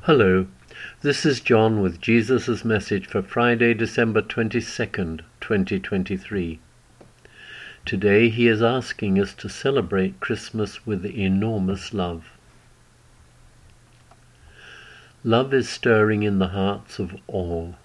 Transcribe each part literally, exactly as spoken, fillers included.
Hello, this is John with Jesus' message for Friday, December twenty-second, twenty twenty-three. Today he is asking us to celebrate Christmas with enormous love. Love is stirring in the hearts of all.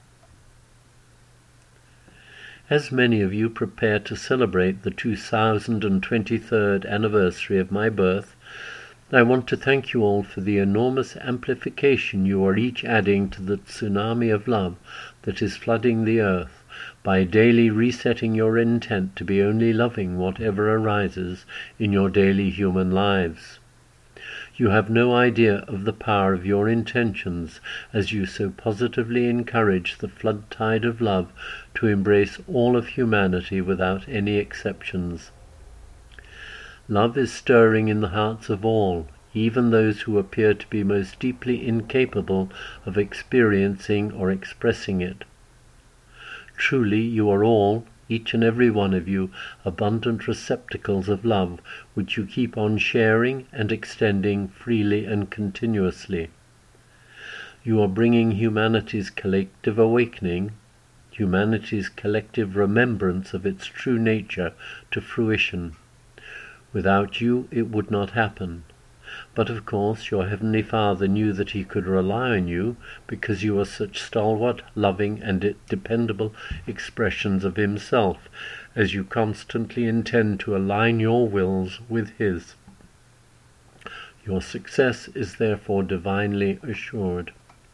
As many of you prepare to celebrate the two thousand twenty-third anniversary of my birth, I want to thank you all for the enormous amplification you are each adding to the tsunami of love that is flooding the earth by daily resetting your intent to be only loving whatever arises in your daily human lives. You have no idea of the power of your intentions as you so positively encourage the flood tide of love to embrace all of humanity without any exceptions. Love is stirring in the hearts of all, even those who appear to be most deeply incapable of experiencing or expressing it. Truly, you are all, each and every one of you, abundant receptacles of love, which you keep on sharing and extending freely and continuously. You are bringing humanity's collective awakening, humanity's collective remembrance of its true nature to fruition. Without you, it would not happen. But of course, your Heavenly Father knew that he could rely on you because you are such stalwart, loving, and dependable expressions of himself, as you constantly intend to align your wills with his. Your success is therefore divinely assured.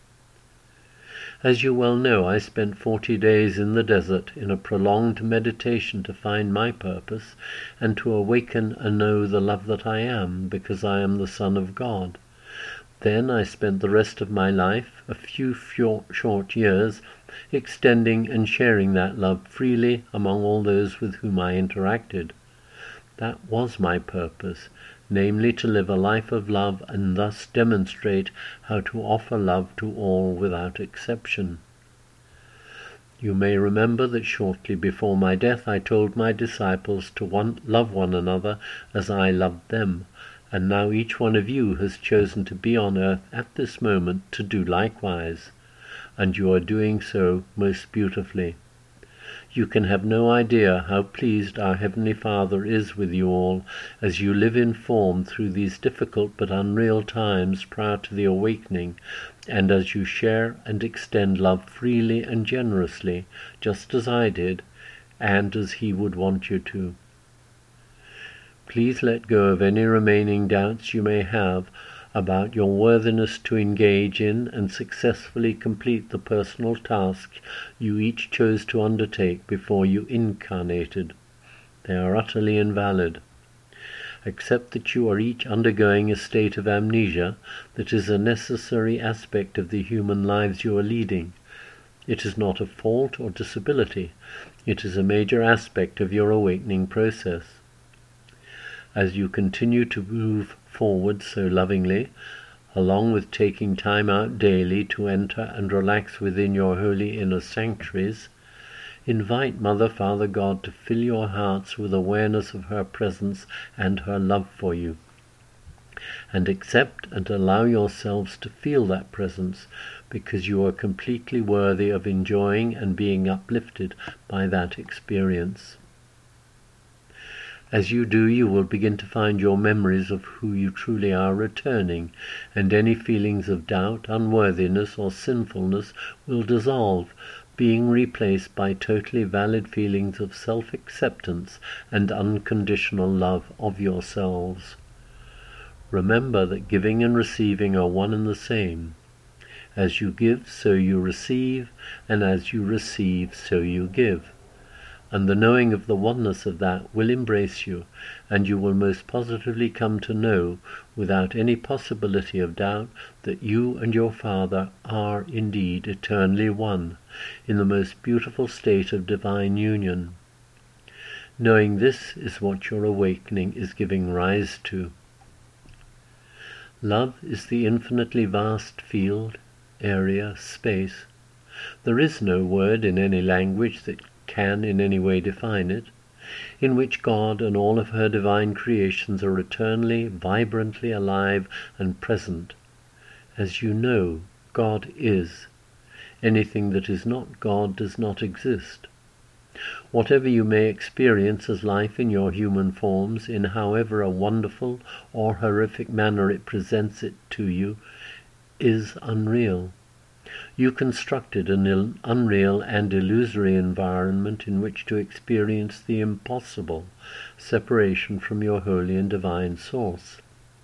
As you well know, I spent forty days in the desert in a prolonged meditation to find my purpose and to awaken and know the love that I am, because I am the Son of God. Then I spent the rest of my life, a few short years, extending and sharing that love freely among all those with whom I interacted. That was my purpose, namely to live a life of love and thus demonstrate how to offer love to all without exception. You may remember that shortly before my death I told my disciples to one, love one another as I loved them, and now each one of you has chosen to be on earth at this moment to do likewise, and you are doing so most beautifully. You can have no idea how pleased our Heavenly Father is with you all as you live in form through these difficult but unreal times prior to the awakening, and as you share and extend love freely and generously, just as I did, and as he would want you to. Please let go of any remaining doubts you may have about your worthiness to engage in and successfully complete the personal task you each chose to undertake before you incarnated. They are utterly invalid. Accept that you are each undergoing a state of amnesia that is a necessary aspect of the human lives you are leading. It is not a fault or disability. It is a major aspect of your awakening process. As you continue to move forward so lovingly, along with taking time out daily to enter and relax within your holy inner sanctuaries, invite Mother, Father, God to fill your hearts with awareness of her presence and her love for you. And accept and allow yourselves to feel that presence, because you are completely worthy of enjoying and being uplifted by that experience. As you do, you will begin to find your memories of who you truly are returning, and any feelings of doubt, unworthiness, or sinfulness will dissolve, being replaced by totally valid feelings of self-acceptance and unconditional love of yourselves. Remember that giving and receiving are one and the same. As you give, so you receive, and as you receive, so you give. And the knowing of the oneness of that will embrace you, and you will most positively come to know, without any possibility of doubt, that you and your Father are indeed eternally one, in the most beautiful state of divine union. Knowing this is what your awakening is giving rise to. Love is the infinitely vast field, area, space. There is no word in any language that can in any way define it, in which God and all of her divine creations are eternally, vibrantly alive and present. As you know, God is. Anything that is not God does not exist. Whatever you may experience as life in your human forms, in however a wonderful or horrific manner it presents it to you, is unreal. You constructed an unreal and illusory environment in which to experience the impossible separation from your holy and divine source.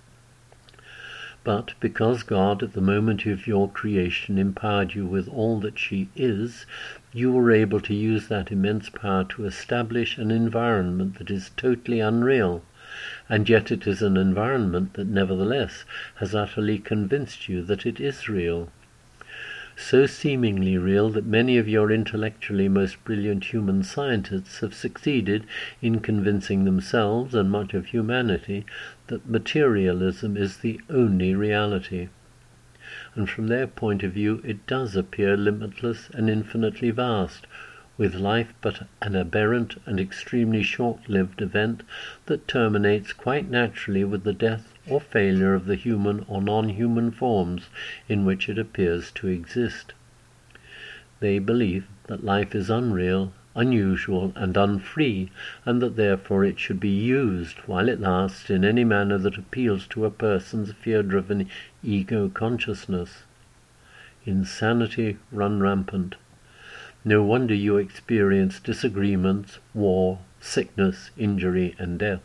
But because God, at the moment of your creation, empowered you with all that she is, you were able to use that immense power to establish an environment that is totally unreal, and yet it is an environment that nevertheless has utterly convinced you that it is real. So seemingly real that many of your intellectually most brilliant human scientists have succeeded in convincing themselves and much of humanity that materialism is the only reality. And from their point of view it does appear limitless and infinitely vast, with life but an aberrant and extremely short-lived event that terminates quite naturally with the death or failure of the human or non-human forms in which it appears to exist. They believe that life is unreal, unusual, and unfree, and that therefore it should be used while it lasts in any manner that appeals to a person's fear-driven ego consciousness. Insanity run rampant. No wonder you experience disagreements, war, sickness, injury, and death.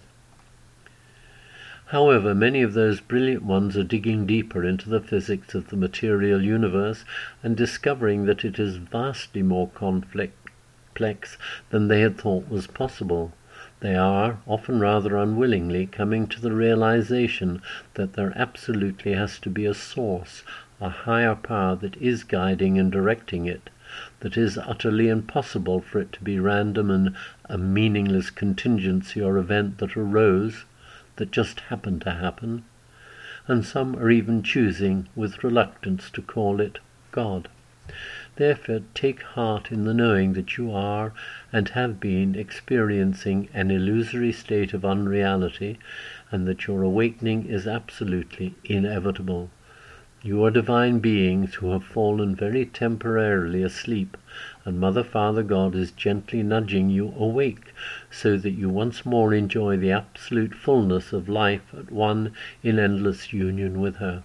However, many of those brilliant ones are digging deeper into the physics of the material universe and discovering that it is vastly more complex than they had thought was possible. They are, often rather unwillingly, coming to the realization that there absolutely has to be a source, a higher power that is guiding and directing it, that is utterly impossible for it to be random and a meaningless contingency or event that arose, that just happened to happen, and some are even choosing with reluctance to call it God. Therefore take heart in the knowing that you are and have been experiencing an illusory state of unreality, and that your awakening is absolutely inevitable. You are divine beings who have fallen very temporarily asleep, and Mother, Father, God is gently nudging you awake, so that you once more enjoy the absolute fullness of life at one in endless union with her.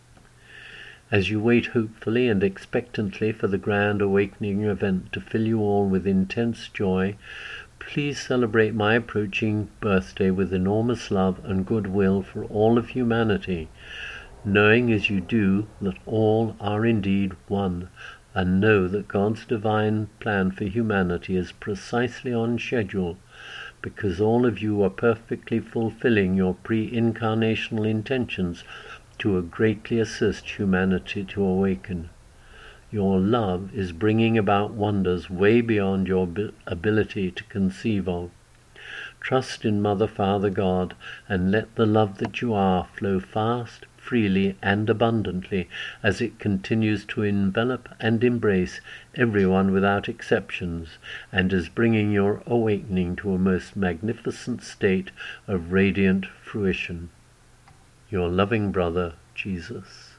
As you wait hopefully and expectantly for the grand awakening event to fill you all with intense joy, please celebrate my approaching birthday with enormous love and goodwill for all of humanity, knowing as you do that all are indeed one, and know that God's divine plan for humanity is precisely on schedule, because all of you are perfectly fulfilling your pre-incarnational intentions to greatly assist humanity to awaken. Your love is bringing about wonders way beyond your ability to conceive of. Trust in Mother, Father, God, and let the love that you are flow fast, freely, and abundantly as it continues to envelop and embrace everyone without exceptions, and is bringing your awakening to a most magnificent state of radiant fruition. Your loving brother, Jesus.